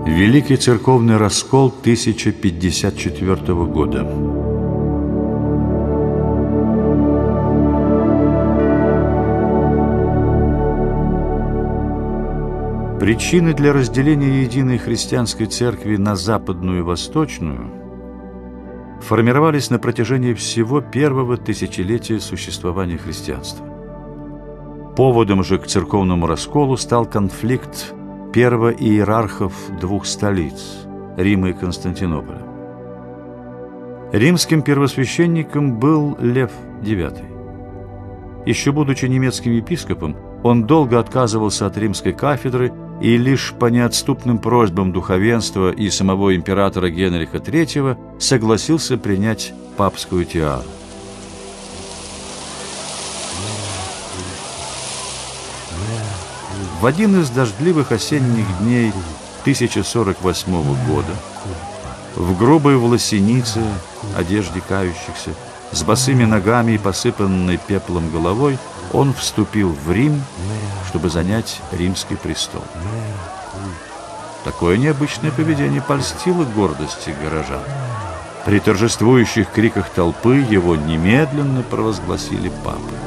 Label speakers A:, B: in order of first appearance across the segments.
A: Великий церковный раскол 1054 года. Причины для разделения единой христианской церкви на западную и восточную формировались на протяжении всего первого тысячелетия существования христианства. Поводом же к церковному расколу стал конфликт первоиерархов двух столиц – Рима и Константинополя. Римским первосвященником был Лев IX. Еще будучи немецким епископом, он долго отказывался от римской кафедры и лишь по неотступным просьбам духовенства и самого императора Генриха III согласился принять папскую тиару. В один из дождливых осенних дней 1048 года в грубой власенице, одежде кающихся, с босыми ногами и посыпанной пеплом головой, он вступил в Рим, чтобы занять римский престол. Такое необычное поведение польстило гордости горожан. При торжествующих криках толпы его немедленно провозгласили папой.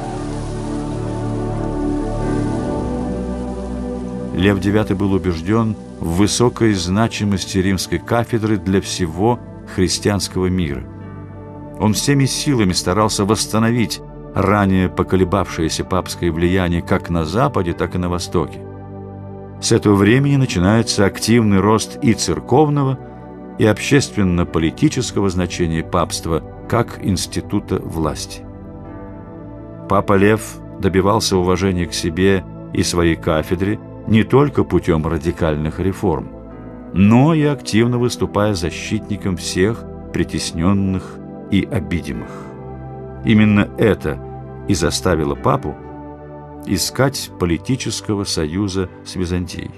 A: Лев IX был убежден в высокой значимости римской кафедры для всего христианского мира. Он всеми силами старался восстановить ранее поколебавшееся папское влияние как на Западе, так и на Востоке. С этого времени начинается активный рост и церковного, и общественно-политического значения папства как института власти. Папа Лев добивался уважения к себе и своей кафедре не только путем радикальных реформ, но и активно выступая защитником всех притесненных и обидимых. Именно это и заставило папу искать политического союза с Византией.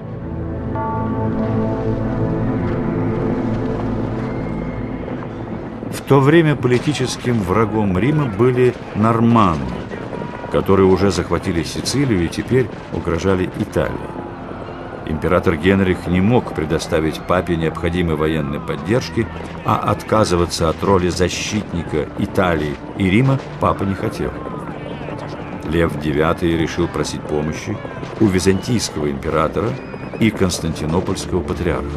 A: В то время политическим врагом Рима были норманны, которые уже захватили Сицилию и теперь угрожали Италии. Император Генрих не мог предоставить папе необходимой военной поддержки, а отказываться от роли защитника Италии и Рима папа не хотел. Лев IX решил просить помощи у византийского императора и константинопольского патриарха.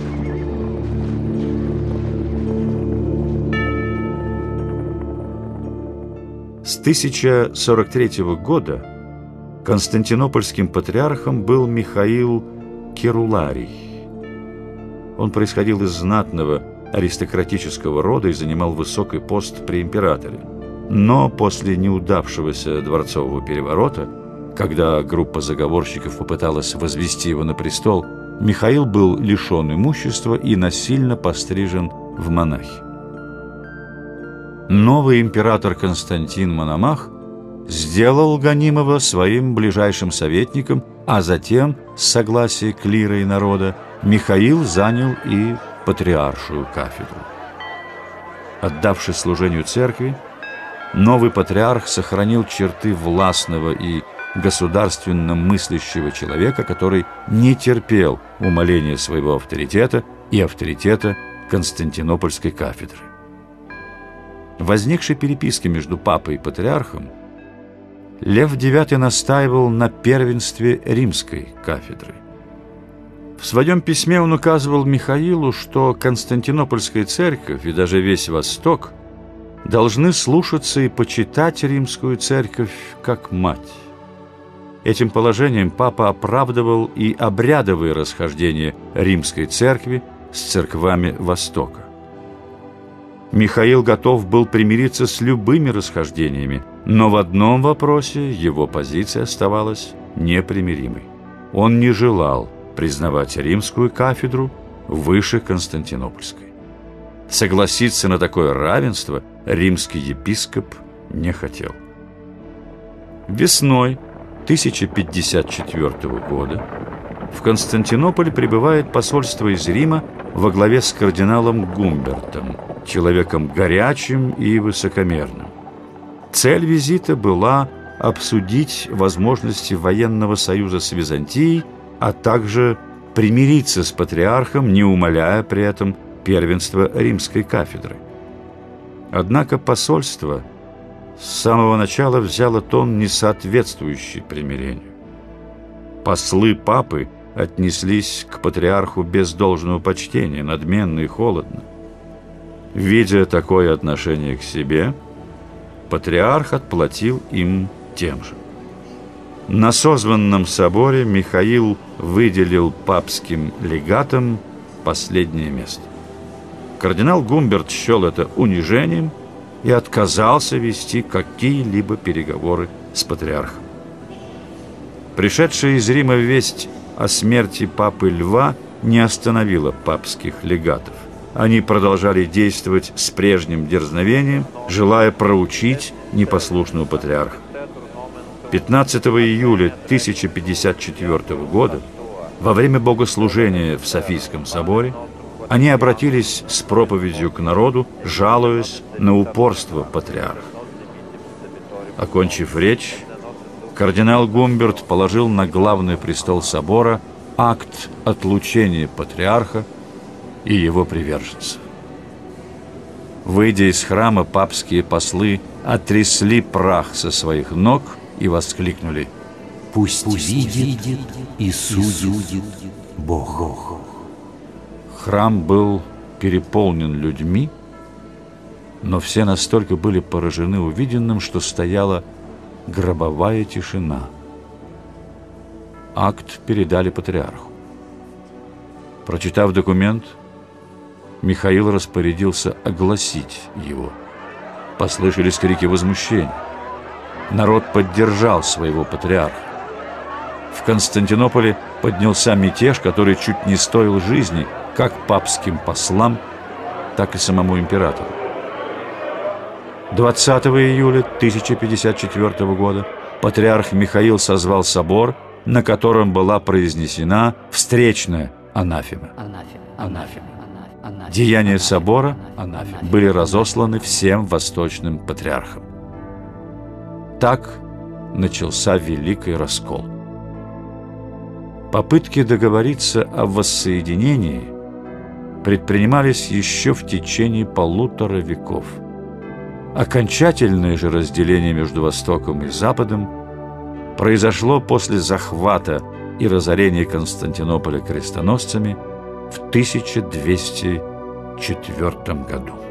A: С 1043 года константинопольским патриархом был Михаил Керуларий. Он происходил из знатного аристократического рода и занимал высокий пост при императоре. Но после неудавшегося дворцового переворота, когда группа заговорщиков попыталась возвести его на престол, Михаил был лишен имущества и насильно пострижен в монахи. Новый император Константин Мономах сделал гонимого своим ближайшим советником, а затем, с согласия клира и народа, Михаил занял и патриаршую кафедру. Отдавшись служению церкви, новый патриарх сохранил черты властного и государственно мыслящего человека, который не терпел умаления своего авторитета и авторитета Константинопольской кафедры. В возникшей переписке между папой и патриархом Лев IX настаивал на первенстве римской кафедры. В своем письме он указывал Михаилу, что Константинопольская церковь и даже весь Восток должны слушаться и почитать римскую церковь как мать. Этим положением папа оправдывал и обрядовые расхождения римской церкви с церквами Востока. Михаил готов был примириться с любыми расхождениями, но в одном вопросе его позиция оставалась непримиримой. Он не желал признавать римскую кафедру выше Константинопольской. Согласиться на такое равенство римский епископ не хотел. Весной 1054 года в Константинополь прибывает посольство из Рима во главе с кардиналом Гумбертом, человеком горячим и высокомерным. Цель визита была обсудить возможности военного союза с Византией, а также примириться с патриархом, не умаляя при этом первенства римской кафедры. Однако посольство с самого начала взяло тон, не соответствующий примирению. Послы папы отнеслись к патриарху без должного почтения, надменно и холодно. Видя такое отношение к себе, патриарх отплатил им тем же. На созванном соборе Михаил выделил папским легатам последнее место. Кардинал Гумберт счел это унижением и отказался вести какие-либо переговоры с патриархом. Пришедшая из Рима весть о смерти папы Льва не остановила папских легатов. Они продолжали действовать с прежним дерзновением, желая проучить непослушного патриарха. 15 июля 1054 года, во время богослужения в Софийском соборе, они обратились с проповедью к народу, жалуясь на упорство патриарха. Окончив речь, кардинал Гумберт положил на главный престол собора акт отлучения патриарха и его приверженцев. Выйдя из храма, папские послы отрясли прах со своих ног и воскликнули:
B: «Пусть видит и судит Бог».
A: Храм был переполнен людьми, но все настолько были поражены увиденным, что стояла гробовая тишина. Акт передали патриарху. Прочитав документ, Михаил распорядился огласить его. Послышались крики возмущения. Народ поддержал своего патриарха. В Константинополе поднялся мятеж, который чуть не стоил жизни как папским послам, так и самому императору. 20 июля 1054 года патриарх Михаил созвал собор, на котором была произнесена встречная анафема. Деяния собора были разосланы всем восточным патриархам. Так начался Великий Раскол. Попытки договориться о воссоединении предпринимались еще в течение 1,5 веков. Окончательное же разделение между Востоком и Западом произошло после захвата и разорения Константинополя крестоносцами в 1204 году.